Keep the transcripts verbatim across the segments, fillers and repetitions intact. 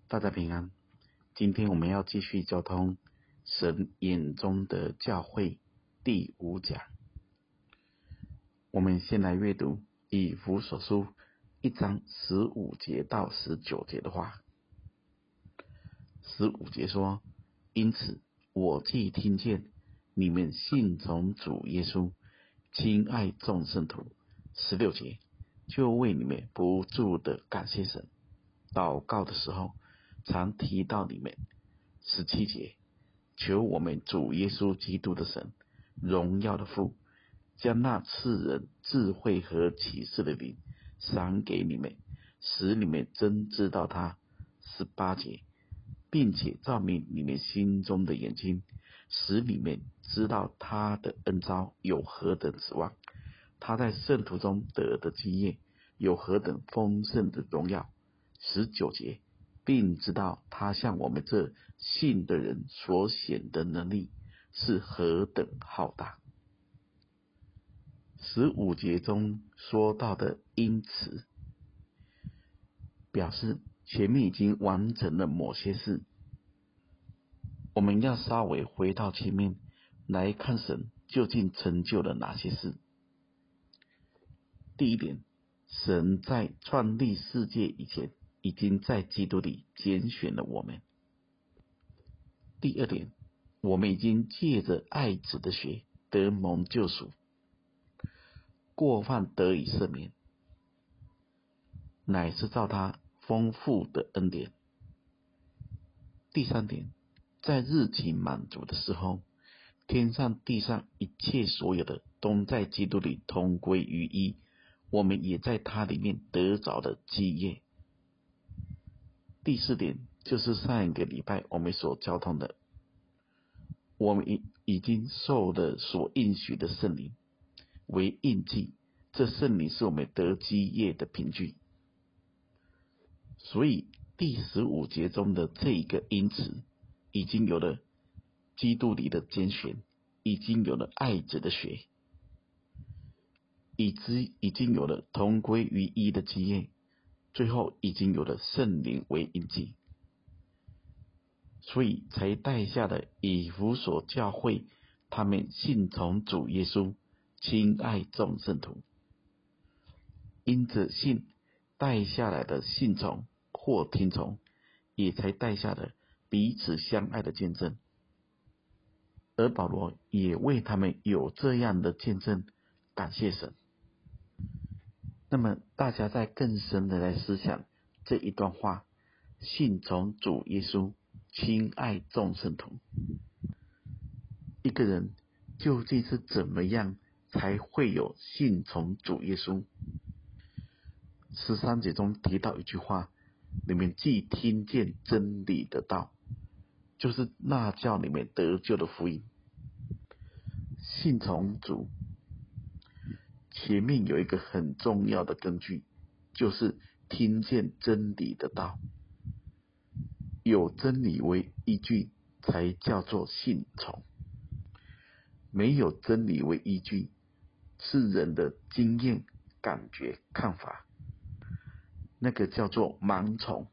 大家平安。今天我们要继续交通神眼中的教会第五讲。我们先来阅读以弗所书一章十五节到十九节的话。十五节说：因此我既听见你们信从主耶稣，亲爱众圣徒。十六节，就为你们不住的感谢神，祷告的时候常提到你们。十七节，求我们主耶稣基督的神，荣耀的父，将那赐人智慧和启示的灵赏给你们，使你们真知道他。十八节，并且照明你们心中的眼睛，使你们知道他的恩召有何等指望，他在圣徒中得的基业有何等丰盛的荣耀。十九节，并知道他向我们这信的人所显的能力是何等浩大。十五节中说到的因此，表示前面已经完成了某些事。我们要稍微回到前面来看神究竟成就了哪些事。第一点，神在创立世界以前已经在基督里拣选了我们。第二点，我们已经借着爱子的血得蒙救赎，过犯得以赦免，乃是照他丰富的恩典。第三点，在日期满足的时候，天上地上一切所有的都在基督里同归于一，我们也在他里面得着了基业。第四点，就是上一个礼拜我们所交通的，我们已已经受了所应许的圣灵为印记，这圣灵是我们得基业的凭据。所以第十五节中的这一个因此，已经有了基督里的拣选，已经有了爱子的血，已知已经有了同归于一的基业，最后已经有了圣灵为印记，所以才带下了以弗所教会他们信从主耶稣，亲爱众圣徒。因着信带下来的信从或听从，也才带下了彼此相爱的见证。而保罗也为他们有这样的见证感谢神。那么大家再更深的来思想这一段话，信从主耶稣，亲爱众圣徒。一个人究竟是怎么样才会有信从主耶稣？十三节中提到一句话，你们既听见真理的道，就是那叫你们得救的福音。信从主前面有一个很重要的根据，就是听见真理的道，有真理为依据才叫做信从。没有真理为依据，是人的经验、感觉、看法，那个叫做盲从。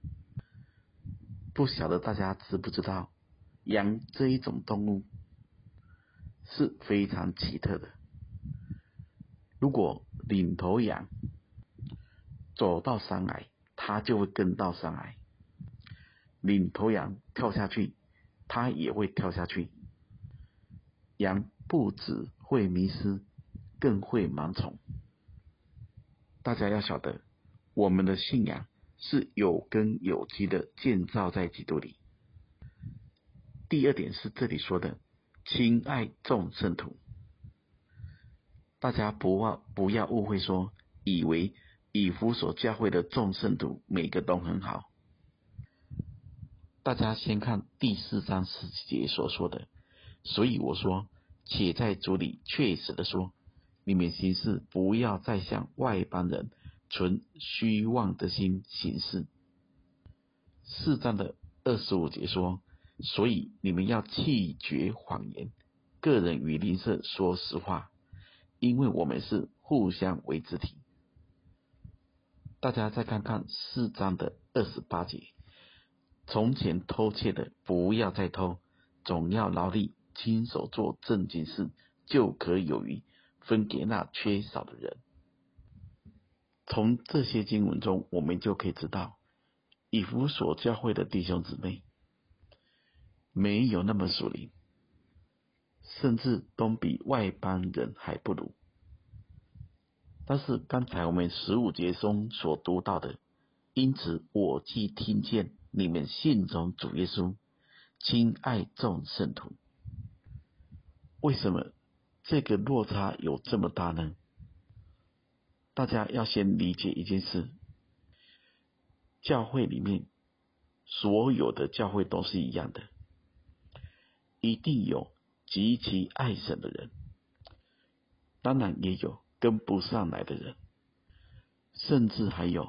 不晓得大家知不知道，羊这一种动物是非常奇特的。如果领头羊走到山崖，它就会跟到山崖；领头羊跳下去，它也会跳下去。羊不只会迷失，更会盲从。大家要晓得，我们的信仰是有根有基的建造在基督里。第二点是这里说的亲爱众圣徒。大家不要不要误会说，以为以弗所教会的众圣徒每个都很好。大家先看第四章十节所说的，所以我说，且在主里确实的说，你们行事不要再像外邦人存虚妄的心行事。四章的二十五节说，所以你们要弃绝谎言，个人与邻舍说实话，因为我们是互相为肢体。大家再看看四章的二十八节， 从前偷窃的不要再偷，总要劳力亲手做正经事，就可有余，分给那缺少的人。从这些经文中，我们就可以知道，以弗所教会的弟兄姊妹没有那么属灵，甚至都比外邦人还不如。但是刚才我们十五节中所读到的，因此我既听见你们信从主耶稣，亲爱众圣徒。为什么这个落差有这么大呢？大家要先理解一件事，教会里面所有的教会都是一样的，一定有极其爱神的人，当然也有跟不上来的人，甚至还有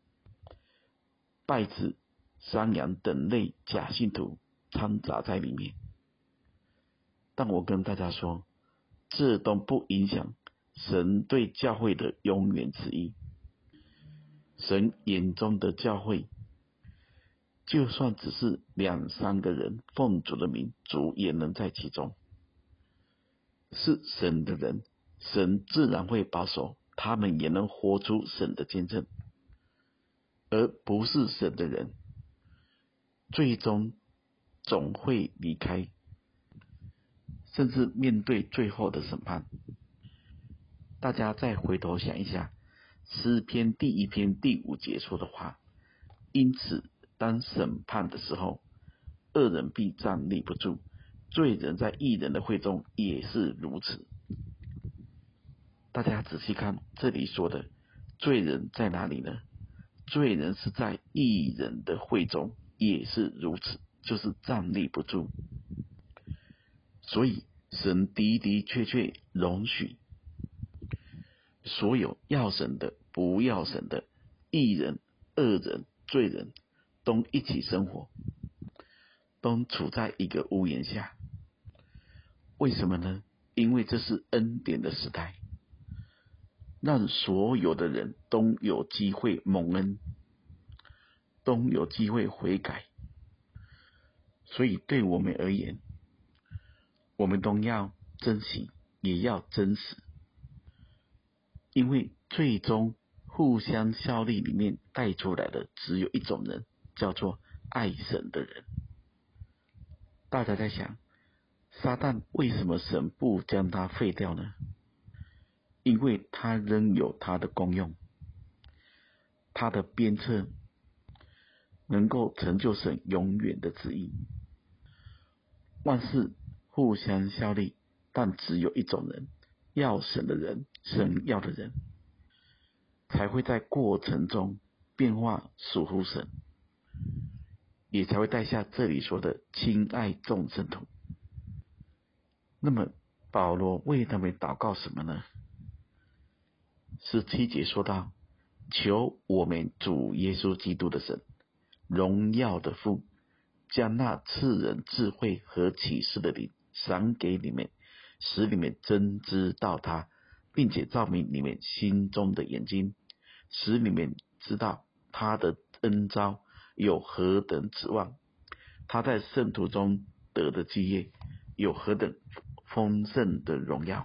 稗子、山羊等类假信徒掺杂在里面。但我跟大家说，这都不影响神对教会的永远旨意。神眼中的教会，就算只是两三个人奉主的名，主也能在其中。是神的人，神自然会保守，他们也能活出神的见证。而不是神的人，最终总会离开，甚至面对最后的审判。大家再回头想一下，诗篇第一篇第五节说的话，因此当审判的时候，恶人必站立不住，罪人在义人的会中也是如此。大家仔细看这里说的罪人在哪里呢？罪人是在义人的会中也是如此，就是站立不住。所以神的的确确容许所有要神的不要神的义人、恶人、罪人都一起生活，都处在一个屋檐下。为什么呢？因为这是恩典的时代，让所有的人都有机会蒙恩，都有机会悔改。所以对我们而言，我们都要珍惜，也要真实。因为最终互相效力里面带出来的只有一种人，叫做爱神的人。大家在想，撒旦为什么神不将他废掉呢？因为他仍有他的功用，他的鞭策能够成就神永远的旨意。万事互相效力，但只有一种人，要神的人，神要的人，才会在过程中变化属乎神，也才会带下这里说的亲爱众圣徒。那么保罗为他们祷告什么呢？十七节说到，求我们主耶稣基督的神，荣耀的父，将那赐人智慧和启示的灵赏给你们，使你们真知道他，并且照明你们心中的眼睛，使你们知道他的恩召有何等指望，他在圣徒中得的基业有何等丰盛的荣耀，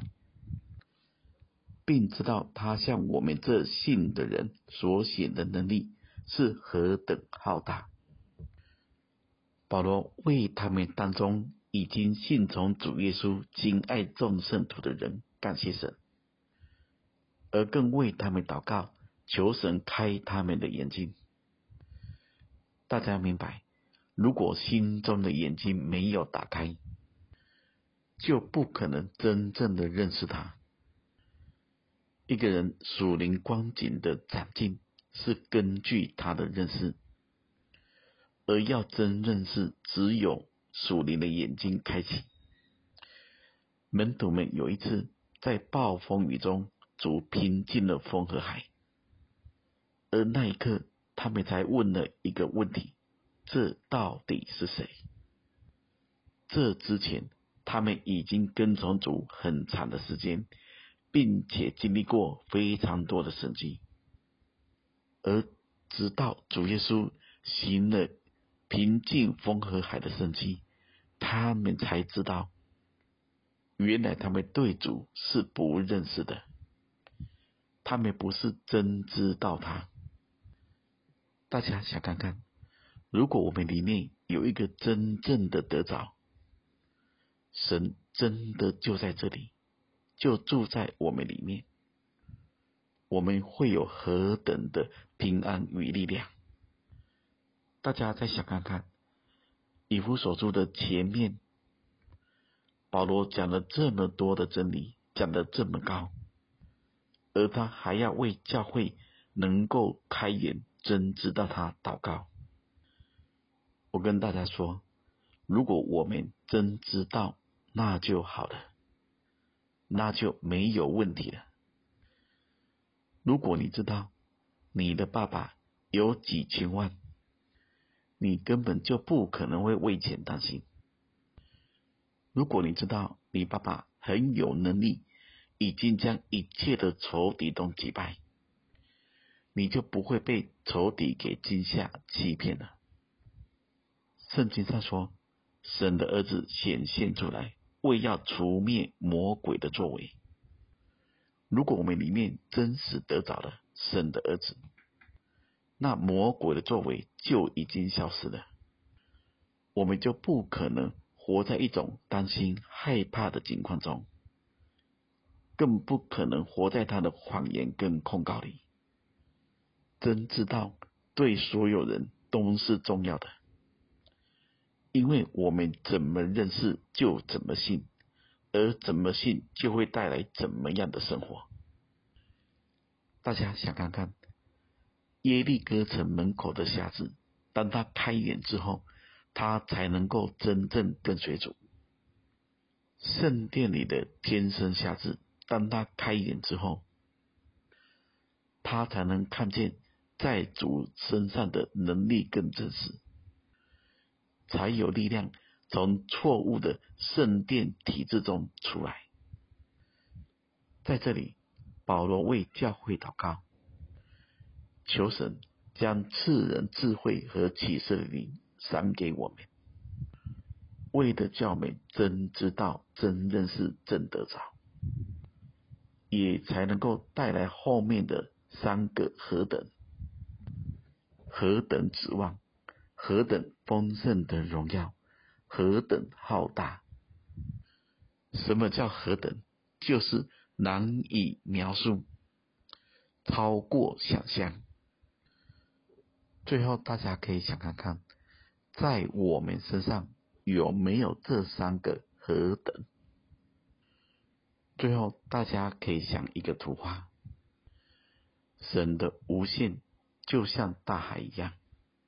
并知道他向我们这信的人所显的能力是何等浩大。保罗为他们当中已经信从主耶稣、亲爱众圣徒的人感谢神，而更为他们祷告，求神开他们的眼睛。大家明白，如果心中的眼睛没有打开，就不可能真正的认识他。一个人属灵光景的长进，是根据他的认识，而要真认识，只有属灵的眼睛开启。门徒们有一次在暴风雨中，主平静了风和海，而那一刻他们才问了一个问题：这到底是谁？这之前他们已经跟从主很长的时间，并且经历过非常多的神迹，而直到主耶稣行了平静风和海的生机，他们才知道，原来他们对主是不认识的，他们不是真知道他。大家想看看，如果我们里面有一个真正的得着，神真的就在这里，就住在我们里面，我们会有何等的平安与力量。大家再想看看，以弗所书的前面，保罗讲了这么多的真理，讲得这么高，而他还要为教会能够开眼真知道他祷告。我跟大家说，如果我们真知道，那就好了，那就没有问题了。如果你知道你的爸爸有几千万，你根本就不可能会为钱担心。如果你知道你爸爸很有能力，已经将一切的仇敌都击败，你就不会被仇敌给惊吓欺骗了。圣经上说，神的儿子显现出来，为要除灭魔鬼的作为。如果我们里面真实得着了神的儿子，那魔鬼的作为就已经消失了，我们就不可能活在一种担心害怕的境况中，更不可能活在他的谎言跟控告里。真知道对所有人都是重要的，因为我们怎么认识就怎么信，而怎么信就会带来怎么样的生活。大家想看看，耶利哥城门口的瞎子，当他开眼之后，他才能够真正跟随主。圣殿里的天生瞎子，当他开眼之后，他才能看见在主身上的能力更真实，才有力量从错误的圣殿体制中出来。在这里，保罗为教会祷告，求神将赐人智慧和启示的灵赏给我们，为的叫我们真知道、真认识、真得着，也才能够带来后面的三个何等、何等指望、何等丰盛的荣耀、何等浩大。什么叫何等？就是难以描述，超过想象。最后大家可以想看看，在我们身上有没有这三个何等？最后大家可以想一个图画，神的无限就像大海一样，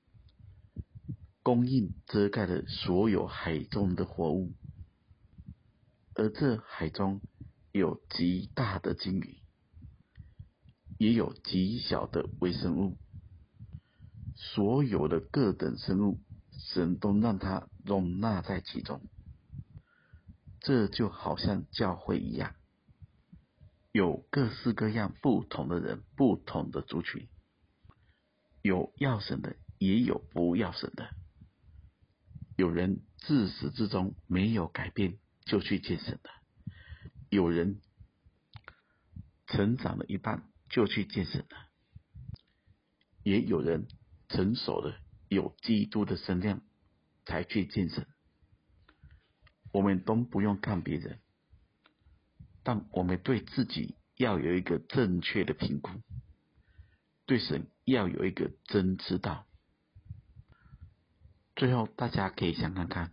供应遮盖了所有海中的活物，而这海中有极大的鲸鱼，也有极小的微生物，所有的各等生物，神都让它容纳在其中。这就好像教会一样，有各式各样不同的人，不同的族群，有要神的，也有不要神的。有人自始至终没有改变就去见神的，有人成长了一半就去见神的，也有人成熟了有基督的身量才去见神。我们都不用看别人，但我们对自己要有一个正确的评估，对神要有一个真知道。最后大家可以想看看，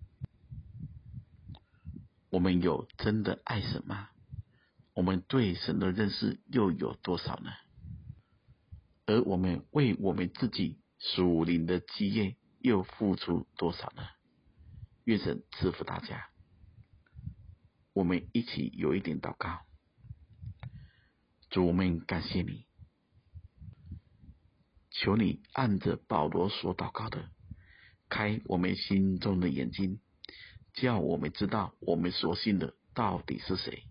我们有真的爱神吗？我们对神的认识又有多少呢？而我们为我们自己属灵的基业又付出多少呢？愿神赐福大家。我们一起有一点祷告。主，我们感谢你，求你按着保罗所祷告的，开我们心中的眼睛，叫我们知道我们所信的到底是谁，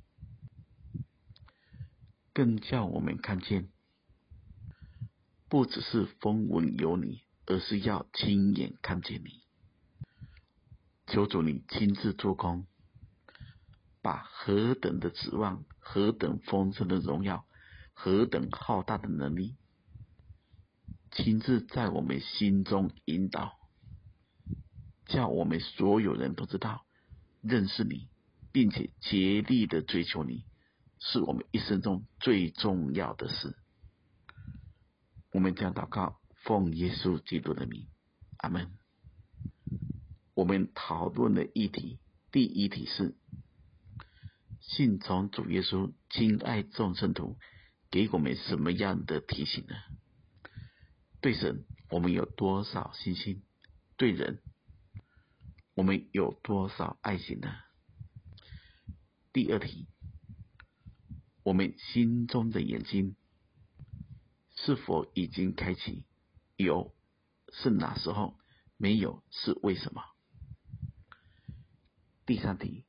更叫我们看见，不只是风闻有你， 而是要亲眼看见你。求主你亲自做工，把何等的指望，何等丰盛的荣耀，何等浩大的能力，亲自在我们心中引导，叫我们所有人都知道认识你，并且竭力的追求你，是我们一生中最重要的事。我们将祷告，奉耶稣基督的名，阿们。我们讨论的议题，第一题是信从主耶稣，亲爱众圣徒，给我们什么样的提醒呢？对神，我们有多少信心？对人，我们有多少爱心呢？第二题，我们心中的眼睛是否已经开启？有是哪时候？没有是为什么？第三题，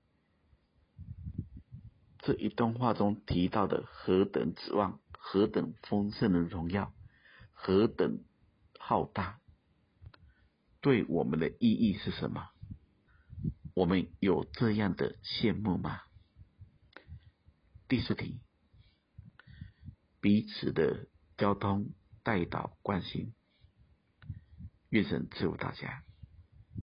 这一段话中提到的何等指望，何等丰盛的荣耀，何等浩大，对我们的意义是什么？我们有这样的羡慕吗？第四题，彼此的交通、代祷、关心，愿神赐福大家。